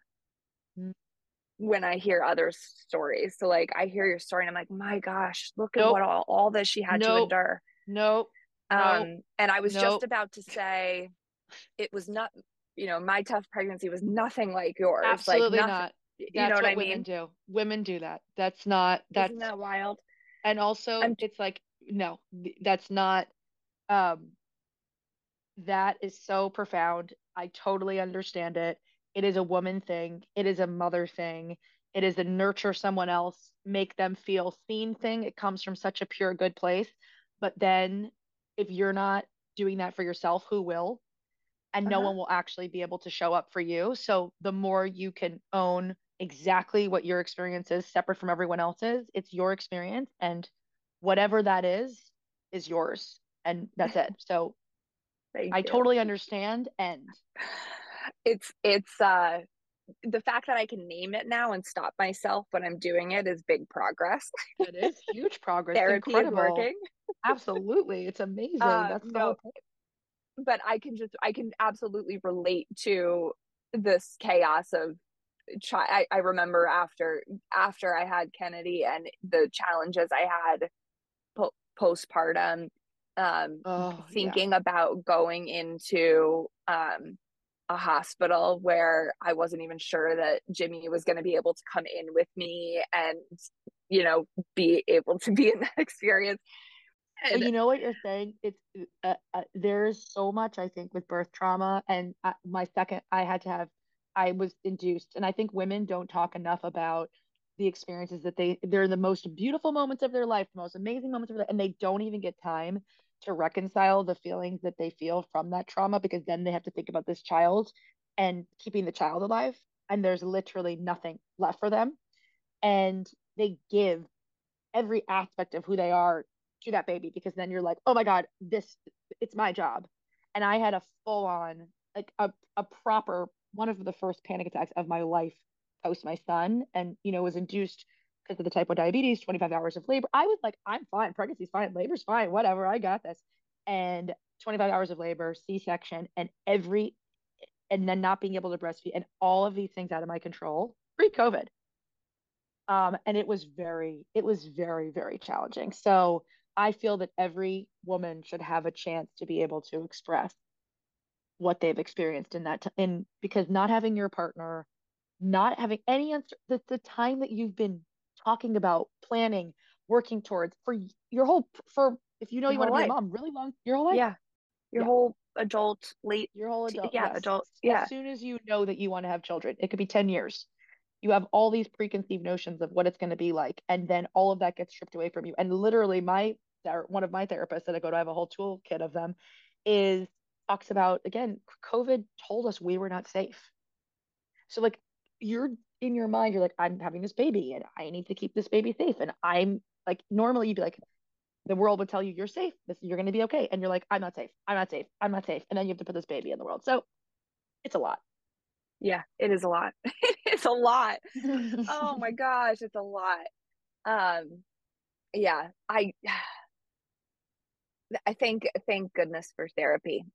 A: when I hear other stories. So like I hear your story and I'm like, my gosh, look at what
C: Nope.
A: all, all that she had to
C: Nope.
A: endure.
C: Nope. Nope.
A: Um, and I was just
C: Nope.
A: about to say it was not, you know, my tough pregnancy was nothing like yours. Like
C: Absolutely
A: nothing,
C: not.
A: you know
C: That's
A: what I
C: what women
A: mean?
C: do. Women do that. That's not,
A: Isn't
C: that's,
A: that wild?
C: and also
A: I'm
C: it's like, no, that's not, um, that is so profound. I totally understand it. It is a woman thing. It is a mother thing. It is a nurture someone else, make them feel seen thing. It comes from such a pure, good place. But then if you're not doing that for yourself, who will? And no
A: Uh-huh.
C: one will actually be able to show up for you. So the more you can own exactly what your experience is, separate from everyone else's, it's your experience. And whatever that is, is yours. And that's it. So
A: Thank
C: I
A: you.
C: totally understand. And
A: It's it's uh the fact that I can name it now and stop myself when I'm doing it is big progress.
C: it is huge progress. It's
A: Therapy is
C: incredible.
A: working.
C: Absolutely. It's amazing.
A: Uh
C: That's the whole
A: no,
C: point.
A: but I can just I can absolutely relate to this chaos of chi- I, I remember after after I had Kennedy and the challenges I had po- postpartum, um,
C: Oh, yeah.
A: thinking about going into um, a hospital where I wasn't even sure that Jimmy was going to be able to come in with me and, you know, be able to be in that experience.
C: But
A: And
C: you know what you're saying? It's uh, uh, there's so much I think with birth trauma, and uh, my second, I had to have, I was induced, and I think women don't talk enough about the experiences that they, they're the most beautiful moments of their life, the most amazing moments of their, and they don't even get time to reconcile the feelings that they feel from that trauma because then they have to think about this child and keeping the child alive, and there's literally nothing left for them, and they give every aspect of who they are to that baby because then you're like, oh my God, this it's my job. And I had a full on like a, a proper one of the first panic attacks of my life post my son and you know was induced because of the type one diabetes, twenty-five hours of labor. I was like, I'm fine, pregnancy's fine, labor's fine, whatever, I got this. And twenty-five hours of labor, C-section, and every and then not being able to breastfeed and all of these things out of my control pre-COVID. Um, and it was very, it was very, very challenging. So I feel that every woman should have a chance to be able to express what they've experienced in that t- in because not having your partner, not having any answer, the, the time that you've been talking about, planning, working towards for your whole for if you know
A: your
C: you want
A: whole
C: to be a
A: life.
C: mom, really long, your whole life.
A: Yeah. Your
C: Yeah.
A: whole adult, late,
C: Your whole
A: t-
C: adult,
A: yeah,
C: yes.
A: adult.
C: As
A: Yeah.
C: soon as you know that you want to have children, it could be ten years. You have all these preconceived notions of what it's going to be like, and then all of that gets stripped away from you. And literally, my one of my therapists that I go to, I have a whole toolkit of them, is talks about again, COVID told us we were not safe. So like you're in your mind, you're like, I'm having this baby and I need to keep this baby safe. And I'm like, normally you'd be like, the world would tell you you're safe. This you're going to be okay. And you're like, I'm not safe. I'm not safe. I'm not safe. And then you have to put this baby in the world. So it's a lot.
A: Yeah. It is a lot. It's a lot. Oh my gosh. It's a lot. Um, yeah. I, I think, thank goodness for therapy.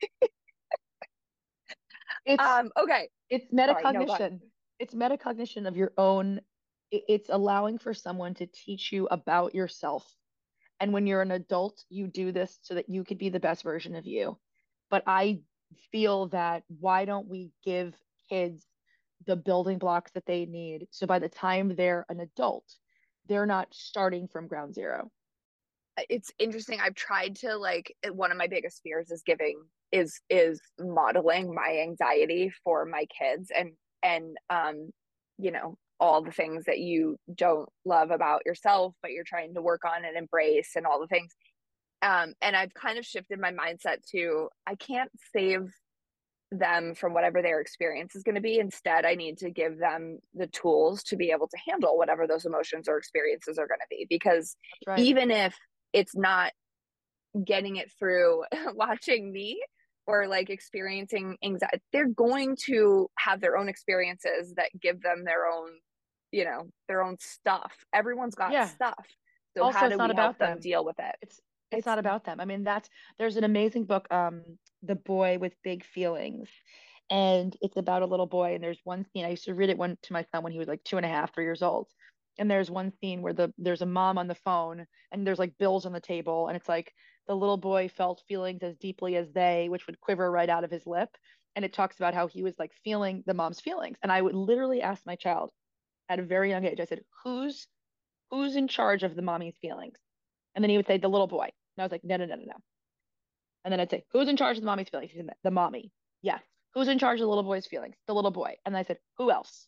C: It's
A: Um, okay.
C: it's
A: Sorry. No, go ahead.
C: metacognition. It's metacognition of your own. it- It's allowing for someone to teach you about yourself. And when you're an adult, you do this so that you could be the best version of you. But I feel that why don't we give kids the building blocks that they need so by the time they're an adult, they're not starting from ground zero.
A: It's interesting. I've tried to like one of my biggest fears is giving is is modeling my anxiety for my kids and and um you know all the things that you don't love about yourself but you're trying to work on and embrace and all the things. Um and I've kind of shifted my mindset to I can't save them from whatever their experience is going to be. Instead, I need to give them the tools to be able to handle whatever those emotions or experiences are going to be. Because
C: That's right.
A: even if it's not getting it through watching me or like experiencing anxiety, they're going to have their own experiences that give them their own, you know, their own stuff. Everyone's got
C: Yeah.
A: stuff. So
C: Also,
A: how
C: it's
A: do
C: not
A: we help
C: about
A: them
C: them.
A: deal with it?
C: It's it's
A: It's
C: not about them. I mean, that's there's an amazing book, um, The Boy with Big Feelings. And it's about a little boy. And there's one scene, I used to read it one to my son when he was like two and a half, three years old. And there's one scene where the there's a mom on the phone and there's like bills on the table. And it's like the little boy felt feelings as deeply as they, which would quiver right out of his lip. And it talks about how he was like feeling the mom's feelings. And I would literally ask my child at a very young age, I said, who's who's in charge of the mommy's feelings? And then he would say, the little boy. And I was like, no, no, no, no, no. And then I'd say, who's in charge of the mommy's feelings? He said, the mommy. Yes. Who's in charge of the little boy's feelings? The little boy. And I said, who else?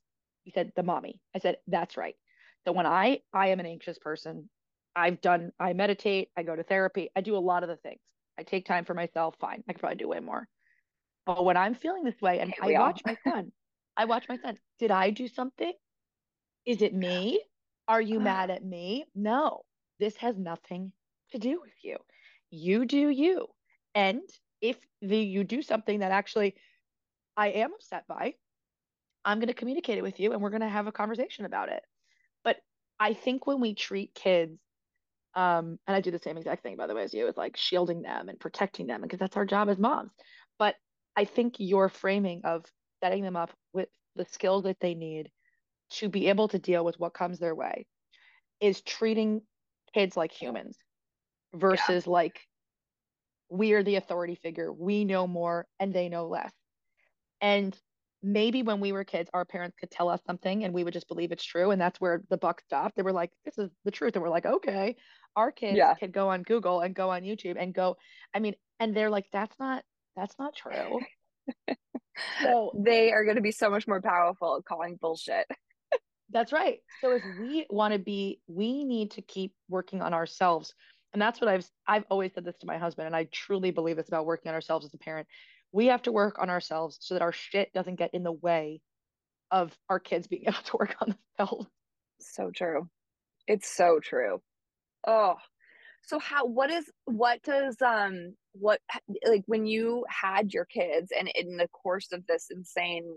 C: He said, the mommy. I said, that's right. So when I I am an anxious person, I've done I meditate, I go to therapy, I do a lot of the things. I take time for myself, fine. I could probably do way more. But when I'm feeling this way and
A: Hey,
C: I
A: we all.
C: watch my son, I watch my son. Did I do something? Is it me? Are you mad at me? No, this has nothing to do with you. You do you. And if the, you do something that actually I am upset by, I'm going to communicate it with you and we're going to have a conversation about it. But I think when we treat kids, um, and I do the same exact thing, by the way, as you, with like shielding them and protecting them, because that's our job as moms. But I think your framing of setting them up with the skills that they need to be able to deal with what comes their way is treating kids like humans
A: Yeah.
C: versus like we are the authority figure. We know more and they know less. And maybe when we were kids, our parents could tell us something and we would just believe it's true. And that's where the buck stopped. They were like, this is the truth. And we're like, okay, our kids
A: Yeah.
C: can go on Google and go on YouTube and go, I mean, and they're like, that's not, that's not true. So
A: They are going to be so much more powerful at calling bullshit.
C: that's right. So if we want to be, we need to keep working on ourselves. And that's what I've I've always said this to my husband, and I truly believe this about working on ourselves as a parent. We have to work on ourselves so that our shit doesn't get in the way of our kids being able to work on themselves.
A: So true. It's so true. Oh, so how, what is, what does, um, what, like when you had your kids and in the course of this insane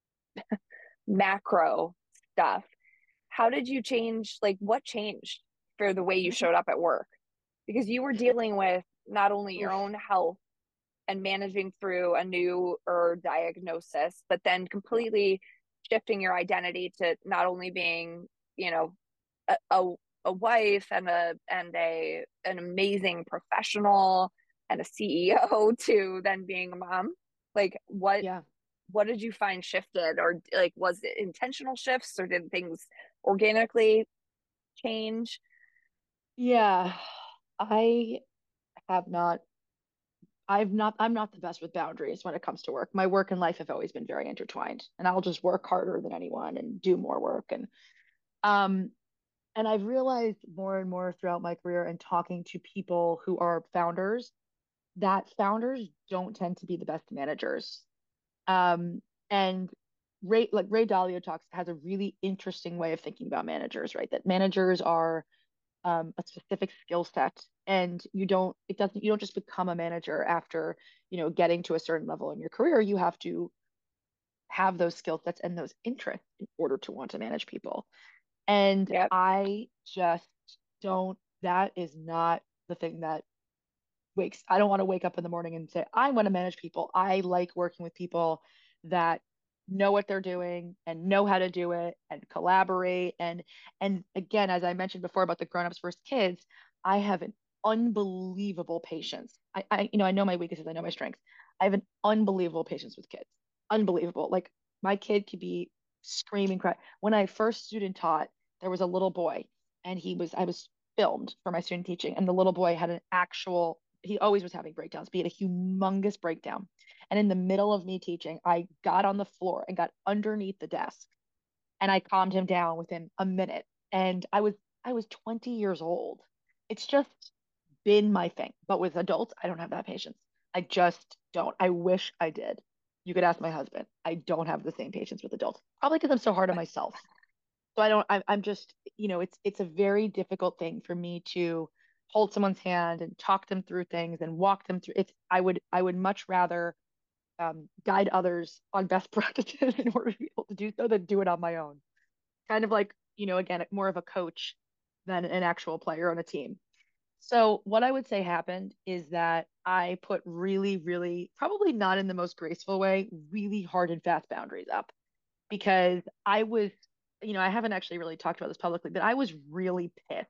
A: macro stuff, how did you change? Like, what changed for the way you showed up at work? Because you were dealing with not only your
C: Oof.
A: own health and managing through a new or diagnosis, but then
C: Yeah.
A: completely shifting your identity to not only being, you know, a, a, a wife and a and a an amazing professional and a C E O to then being a mom. Like what
C: Yeah.
A: what did you find shifted, or like was it intentional shifts, or did things organically change?
C: Yeah. I have not I've not I'm not the best with boundaries when it comes to work. My work and life have always been very intertwined, and I'll just work harder than anyone and do more work and um and I've realized more and more throughout my career and talking to people who are founders that founders don't tend to be the best managers. Um, and Ray, like Ray Dalio talks, has a really interesting way of thinking about managers, right? That managers are um, a specific skill set, and you don't, it doesn't, you don't just become a manager after, you know, getting to a certain level in your career. You have to have those skill sets and those interests in order to want to manage people. And
A: Yep.
C: I just don't, that is not the thing that wakes I don't want to wake up in the morning and say I want to manage people. I like working with people that know what they're doing and know how to do it and collaborate and and again, as I mentioned before about the grown-ups versus kids, I have an unbelievable patience. I, I you know, I know my weaknesses, I know my strengths. I have an unbelievable patience with kids. Unbelievable. Like my kid could be screaming cry. When I first student taught, there was a little boy and he was I was filmed for my student teaching and the little boy had an actual he always was having breakdowns, be it a humongous breakdown. And in the middle of me teaching, I got on the floor and got underneath the desk and I calmed him down within a minute. And I was I was twenty years old. It's just been my thing. But with adults, I don't have that patience. I just don't. I wish I did. You could ask my husband. I don't have the same patience with adults. Probably because I'm so hard on myself. So I don't, I, I'm just, you know, it's it's a very difficult thing for me to hold someone's hand and talk them through things and walk them through. It's I would I would much rather um, guide others on best practices in order to be able to do so than do it on my own. Kind of like, you know, again, more of a coach than an actual player on a team. So what I would say happened is that I put really, really, probably not in the most graceful way, really hard and fast boundaries up because I was, you know, I haven't actually really talked about this publicly, but I was really pissed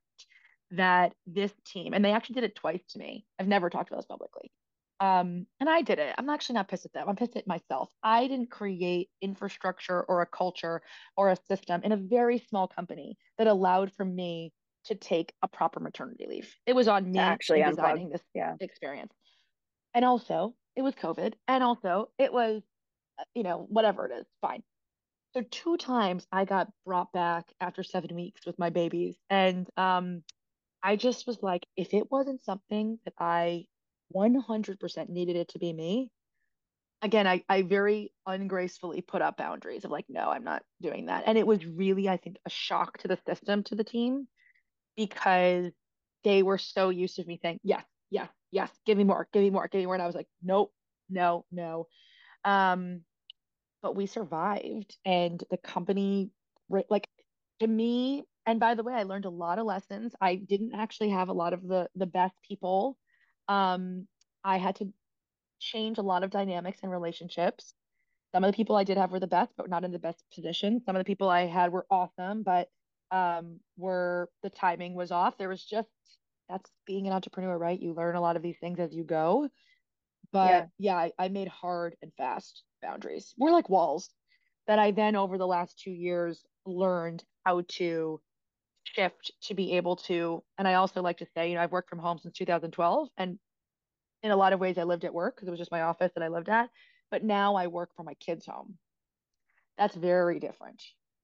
C: that this team, and they actually did it twice to me. I've never talked about this publicly. Um, and I did it. I'm actually not pissed at them. I'm pissed at myself. I didn't create infrastructure or a culture or a system in a very small company that allowed for me to take a proper maternity leave. It was on
A: To
C: me
A: actually
C: in
A: unplug.
C: designing this
A: Yeah.
C: experience. And also, it was COVID. And also, it was, uh, you know, whatever it is, fine. So two times I got brought back after seven weeks with my babies. And um, I just was like, if it wasn't something that I one hundred percent needed it to be me, again, I, I very ungracefully put up boundaries of like, no, I'm not doing that. And it was really, I think, a shock to the system, to the team, because they were so used to me saying, yes, yes, yes, give me more, give me more, give me more. And I was like, nope, no, no. Um, but we survived and the company, like, to me, and by the way, I learned a lot of lessons. I didn't actually have a lot of the the best people. Um, I had to change a lot of dynamics and relationships. Some of the people I did have were the best, but not in the best position. Some of the people I had were awesome, but um, were the timing was off. There was just That's being an entrepreneur, right? You learn a lot of these things as you go.
A: Yeah.
C: But yeah, I, I made hard and fast boundaries. We're like walls that I then over the last two years learned how to shift to be able to. And I also like to say, you know, I've worked from home since two thousand twelve, and in a lot of ways I lived at work because it was just my office that I lived at. But now I work from my kids' home. That's very different.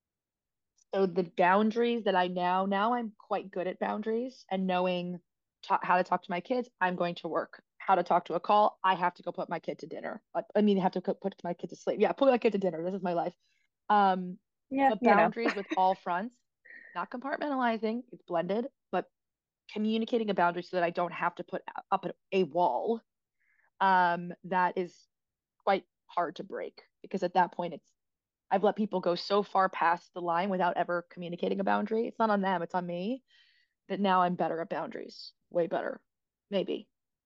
C: So the boundaries that I now now I'm quite good at boundaries and knowing ta how to talk to my kids. I'm going to work. How to talk to a call. I have to go put my kid to dinner. Like, I mean, I have to co- put my kid to sleep. Yeah, put my kid to dinner. This is my life. Um,
A: Yeah,
C: but
A: you know.
C: boundaries with all fronts, not compartmentalizing. It's blended, but communicating a boundary so that I don't have to put up a, a wall. Um, that is quite hard to break because at that point it's I've let people go so far past the line without ever communicating a boundary. It's not on them, it's on me. That now I'm better at boundaries. Way better. Maybe.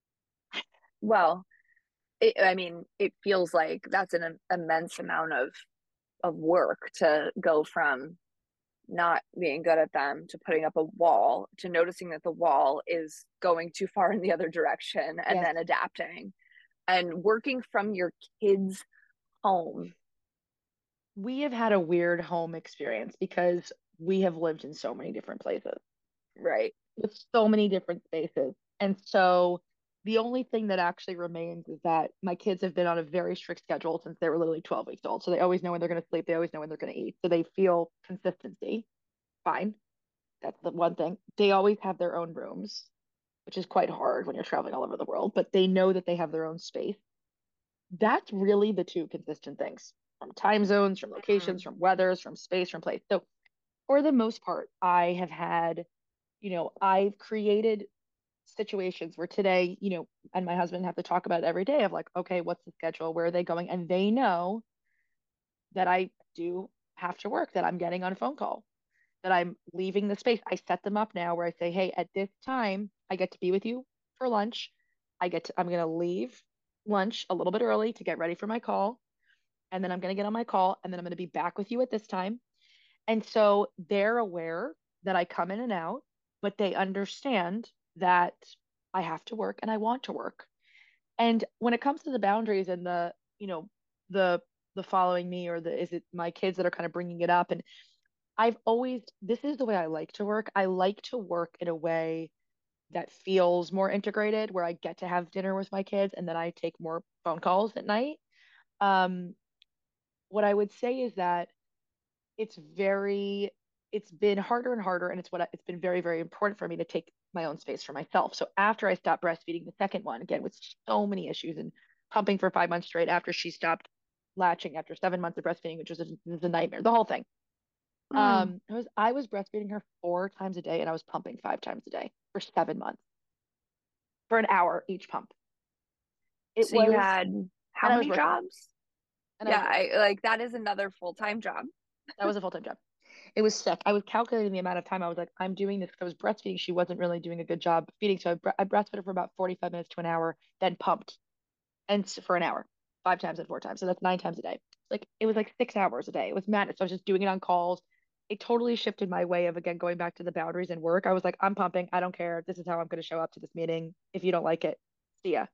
A: Well, it, I mean, it feels like that's an immense amount of of work to go from not being good at them to putting up a wall to noticing that the wall is going too far in the other direction and
C: Yes.
A: then adapting and working from your kids' home.
C: We have had a weird home experience because we have lived in so many different places
A: Right.
C: with so many different spaces. And so the only thing that actually remains is that my kids have been on a very strict schedule since they were literally twelve weeks old. So they always know when they're going to sleep, they always know when they're going to eat. So they feel consistency. Fine. That's the one thing. They always have their own rooms, which is quite hard when you're traveling all over the world, but they know that they have their own space. That's really the two consistent things from time zones, from locations,
A: Mm.
C: from weathers, from space, from place. So for the most part, I have had, you know, I've created situations where today, you know, and my husband have to talk about it every day of like, okay, what's the schedule? Where are they going? And they know that I do have to work, that I'm getting on a phone call, that I'm leaving the space. I set them up now where I say, hey, at this time, I get to be with you for lunch. I get to, I'm going to leave lunch a little bit early to get ready for my call. And then I'm going to get on my call and then I'm going to be back with you at this time. And so they're aware that I come in and out, but they understand that I have to work and I want to work. And when it comes to the boundaries and the, you know, the the following me or the is it my kids that are kind of bringing it up, and I've always this is the way I like to work. I like to work in a way that feels more integrated where I get to have dinner with my kids and then I take more phone calls at night. Um, what I would say is that it's very it's been harder and harder and it's what I, it's been very very important for me to take my own space for myself. So after I stopped breastfeeding the second one again with so many issues and pumping for five months straight after she stopped latching after seven months of breastfeeding, which was a, was a nightmare, the whole thing.
A: Mm.
C: Um, I was I was breastfeeding her four times a day and I was pumping five times a day for seven months for an hour each pump. It
A: So you
C: was,
A: had how
C: and I was
A: many
C: working,
A: jobs?
C: and I
A: Yeah,
C: was working.
A: I like that is another full-time job.
C: That was a full-time job. It was sick. I was calculating the amount of time I was like, I'm doing this because I was breastfeeding. She wasn't really doing a good job feeding. So I, bre- I breastfed her for about forty-five minutes to an hour, then pumped and s- for an hour, five times and four times. So that's nine times a day. Like it was like six hours a day. It was madness. So I was just doing it on calls. It totally shifted my way of again going back to the boundaries and work. I was like, I'm pumping. I don't care. This is how I'm going to show up to this meeting. If you don't like it, see ya.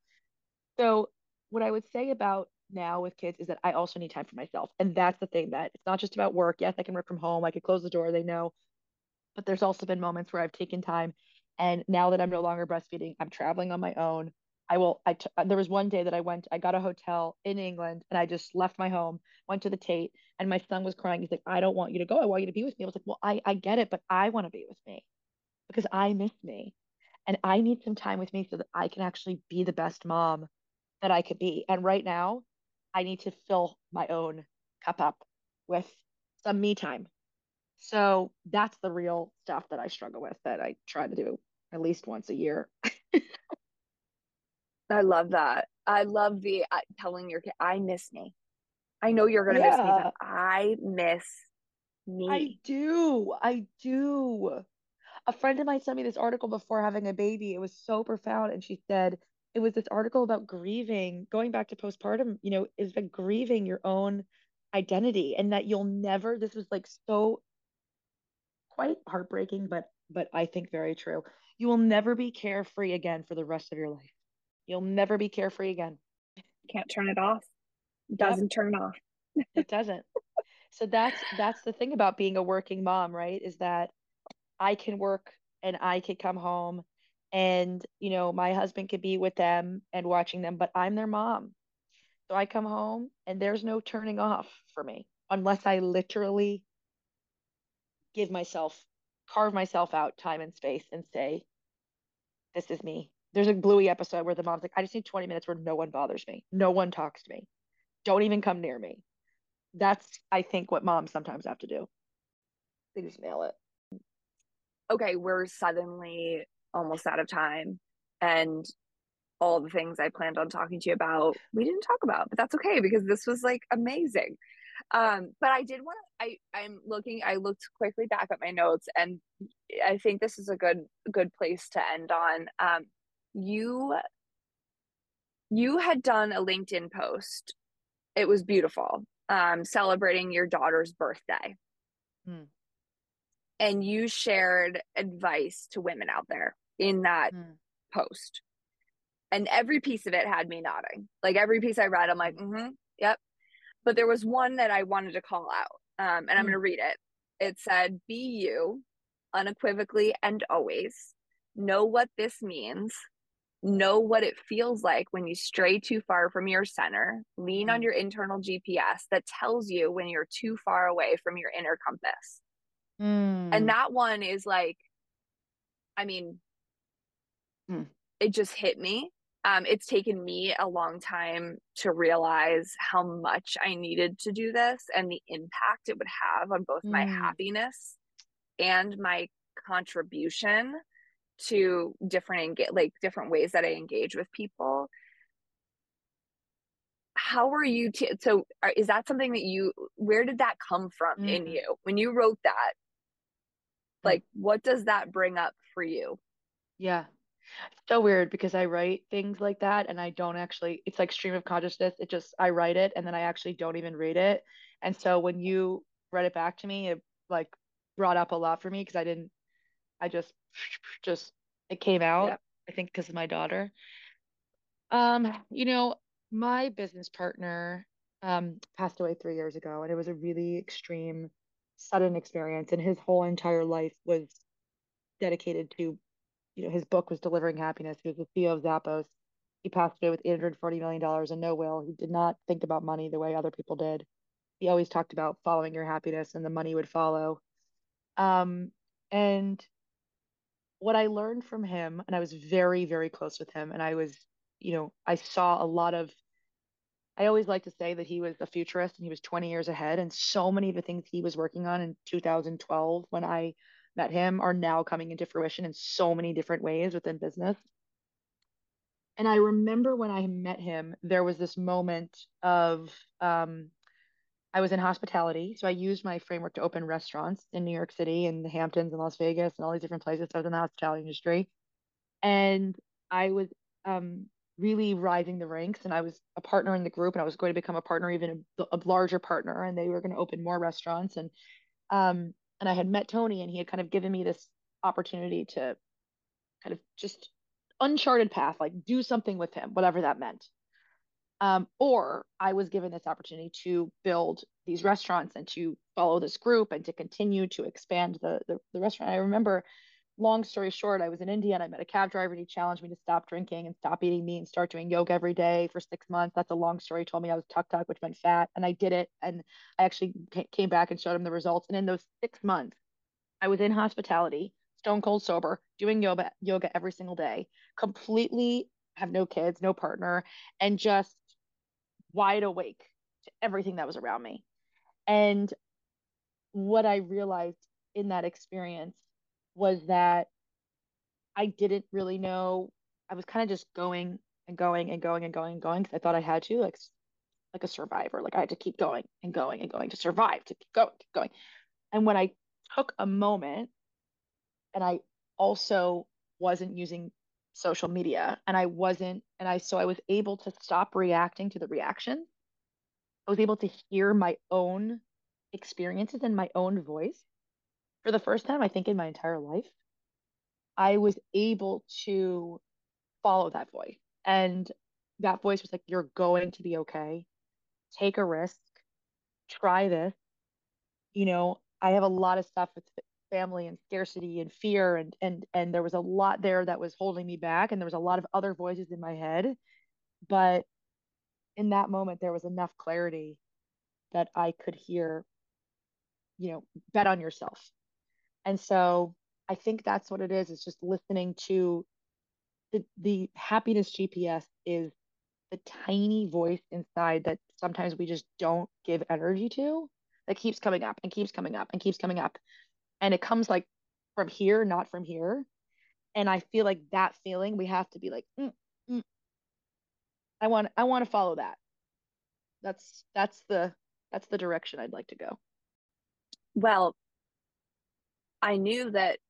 C: So what I would say about now with kids is that I also need time for myself. And that's the thing that it's not just about work. Yes, I can work from home. I could close the door. They know. But there's also been moments where I've taken time. And now that I'm no longer breastfeeding, I'm traveling on my own. I will, I, t- there was one day that I went, I got a hotel in England and I just left my home, went to the Tate, and my son was crying. He's like, I don't want you to go. I want you to be with me. I was like, well, I, I get it, but I want to be with me because I miss me and I need some time with me so that I can actually be the best mom that I could be. And right now, I need to fill my own cup up with some me time. So that's the real stuff that I struggle with that I try to do at least once a year.
A: I love that. I love the uh, telling your kid, I miss me. I know you're going to miss me, but
C: Yeah,
A: I miss
C: I
A: me.
C: do. I do. A friend of mine sent me this article before having a baby. It was so profound. And she said it was this article about grieving, going back to postpartum, you know, is like grieving your own identity and that you'll never, this was like so quite heartbreaking, but but I think very true. You will never be carefree again for the rest of your life. You'll never be carefree again.
A: Can't turn it off.
C: Yep,
A: Doesn't turn off.
C: it doesn't. So that's that's the thing about being a working mom, right? Is that I can work and I could come home and, you know, my husband could be with them and watching them, but I'm their mom. So I come home and there's no turning off for me unless I literally give myself, carve myself out time and space and say, this is me. There's a Bluey episode where the mom's like, I just need twenty minutes where no one bothers me. No one talks to me. Don't even come near me. That's, I think, what moms sometimes have to do. They just nail it.
A: Okay, we're suddenly almost out of time. And all the things I planned on talking to you about, we didn't talk about, but that's okay because this was like amazing. Um, but I did want to, I, I'm looking, I looked quickly back at my notes and I think this is a good, good place to end on. Um, you, you had done a LinkedIn post. It was beautiful. Um, celebrating your daughter's birthday.
C: Hmm.
A: And you shared advice to women out there in that
C: Hmm.
A: post. And every piece of it had me nodding. Like every piece I read, I'm like,
C: Hmm.
A: mm-hmm, yep. But there was one that I wanted to call out, um, and I'm going
C: Hmm.
A: to read it. It said, "Be you, unequivocally and always. Know what this means. Know what it feels like when you stray too far from your center. Lean on
C: Hmm.
A: your internal G P S that tells you when you're too far away from your inner compass." And
C: Hmm.
A: that one is like, I mean,
C: Hmm.
A: it just hit me. Um, it's taken me a long time to realize how much I needed to do this and the impact it would have on both my
C: Hmm.
A: happiness and my contribution to different like different ways that I engage with people. How are you t- so are, is that something that you where did that come from in
C: Hmm.
A: you when you wrote that?
C: Hmm.
A: Like what does that bring up for you?
C: Yeah. So weird because I write things like that and I don't actually, it's like stream of consciousness. It just, I write it and then I actually don't even read it. And so when you read it back to me, it like brought up a lot for me because I didn't, I just, just, it came out,
A: Yep.
C: I think because of my daughter. Um, you know, my business partner um passed away three years ago and it was a really extreme, sudden experience. And his whole entire life was dedicated to, you know, his book was Delivering Happiness. He was the C E O of Zappos. He passed away with eight hundred forty million dollars and no will. He did not think about money the way other people did. He always talked about following your happiness and the money would follow. Um, and what I learned from him, and I was very, very close with him, and I was, you know, I saw a lot of, I always like to say that he was a futurist and he was twenty years ahead. And so many of the things he was working on in two thousand twelve when I met him are now coming into fruition in so many different ways within business. And I remember when I met him, there was this moment of um, I was in hospitality. So I used my framework to open restaurants in New York City and the Hamptons and Las Vegas and all these different places. So I was in the hospitality industry. And I was um, really rising the ranks. And I was a partner in the group and I was going to become a partner, even a, a larger partner. And they were going to open more restaurants. And um, and I had met Tony and he had kind of given me this opportunity to kind of just uncharted path, like do something with him, whatever that meant. Um, or I was given this opportunity to build these restaurants and to follow this group and to continue to expand the, the, the restaurant. I remember long story short, I was in India and I met a cab driver and he challenged me to stop drinking and stop eating meat and start doing yoga every day for six months. That's a long story. He told me I was tuk tuk, which meant fat. And I did it. And I actually came back and showed him the results. And in those six months, I was in hospitality, stone cold sober, doing yoga, yoga every single day, completely have no kids, no partner, and just wide awake to everything that was around me. And what I realized in that experience was that I didn't really know. I was kind of just going and going and going and going and going because I thought I had to, like like a survivor. Like I had to keep going and going and going to survive, to keep going, keep going. And when I took a moment and I also wasn't using social media and I wasn't, and I, so I was able to stop reacting to the reaction. I was able to hear my own experiences and my own voice for the first time, I think, in my entire life. I was able to follow that voice. And that voice was like, you're going to be okay. Take a risk. Try this. You know, I have a lot of stuff with family and scarcity and fear and and and there was a lot there that was holding me back and there was a lot of other voices in my head, but in that moment there was enough clarity that I could hear, you know, bet on yourself. And so I think that's what it is. It's just listening to the the happiness G P S is the tiny voice inside that sometimes we just don't give energy to, that keeps coming up and keeps coming up and keeps coming up. And it comes like from here, not from here. And I feel like that feeling, we have to be like, mm, mm, I want, I want to follow that. That's, that's the, that's the direction I'd like to go.
A: Well, I knew that,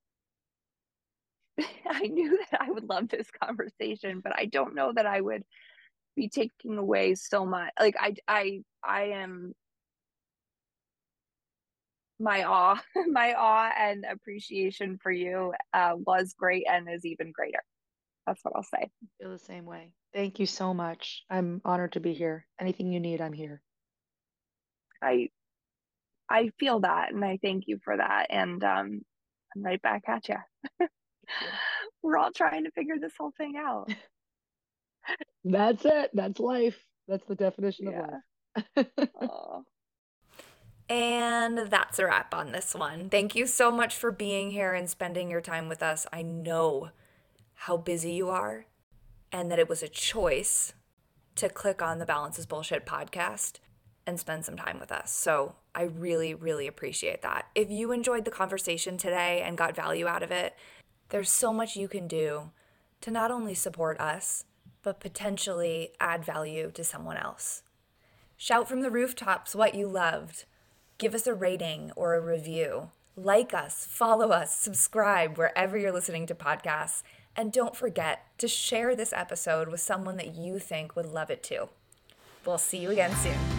A: I knew that I would love this conversation, but I don't know that I would be taking away so much. Like I, I, I am, my awe, my awe and appreciation for you uh, was great and is even greater. That's what I'll say.
C: I feel the same way. Thank you so much. I'm honored to be here. Anything you need, I'm here.
A: I, I feel that, and I thank you for that. And um, I'm right back at you. We're all trying to figure this whole thing out.
C: That's it. That's life. That's the definition
A: Yeah.
C: of life.
A: Oh.
B: And that's a wrap on this one. Thank you so much for being here and spending your time with us. I know how busy you are and that it was a choice to click on the Balance is Bullshit podcast and spend some time with us. So I really, really appreciate that. If you enjoyed the conversation today and got value out of it, there's so much you can do to not only support us, but potentially add value to someone else. Shout from the rooftops what you loved. Give us a rating or a review. Like us, follow us, subscribe wherever you're listening to podcasts. And don't forget to share this episode with someone that you think would love it too. We'll see you again soon.